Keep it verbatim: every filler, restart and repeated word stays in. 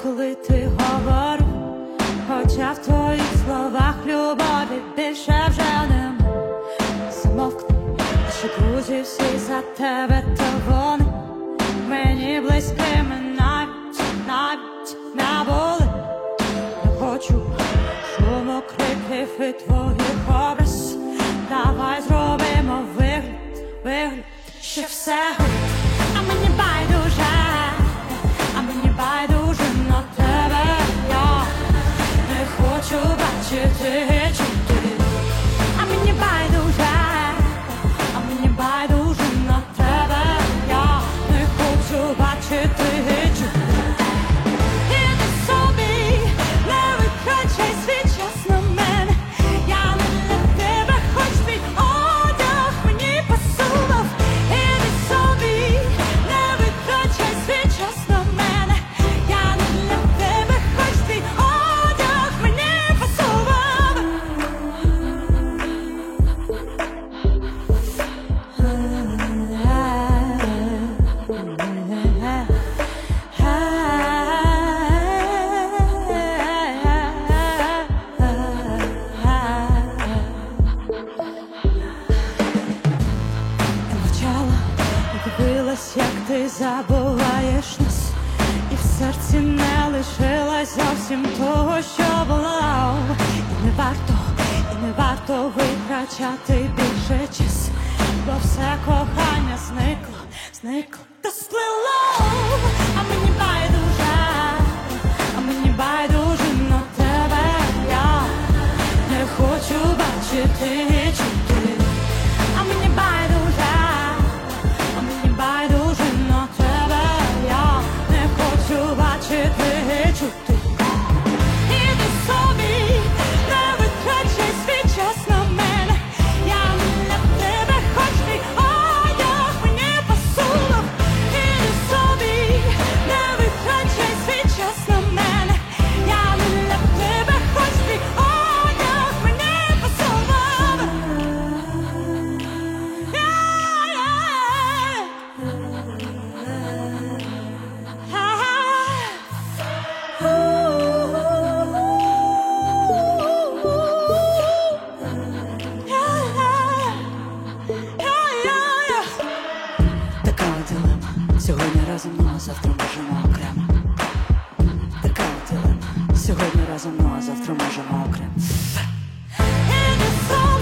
коли ти говорив, хоча в твоїх словах любові більше вже нема. Замовкни, що друзі всі за тебе, то вони мені близькими навіть, навіть не були. Не хочу шуму, криків і твоїх образ. Давай зробимо вигляд, вигляд, що все горить. А мені байдуже, а мені байдуже на тебе. Я не хочу бачити і чути. А мені байдуже, а мені байдуже на тебе. Я не хочу бачити і чути. Іди собі, не витрачай свій час на мене. Я не для тебе, хоч твій одяг мені пасував. Іди собі, не витрачай свій час на мене. Я не для тебе, хоч твій одяг мені пасував. Я мовчала і дивилась, як ти забуваєш нас, і в серці не лишилось зовсім того, що було. І не варто, і не варто витрачати більше час, бо все кохання зникло, зникло та сплило. А мені байдуже, а мені байдуже на тебе. Я не хочу бачити і чути. А мені байдуже, а мені байдуже на тебе. Я не хочу бачити і чути. Іди собі, не витрачай свій час на мене. Я не для тебе, хоч твій одяг мені пасував. Іди собі, не витрачай свій час на мене. Я не для тебе, хоч твій одяг мені пасував. Така дилема. Сьогодні разом, ну а завтра можемо окремо. Така дилема. Сьогодні разом, ну а завтра можемо окремо.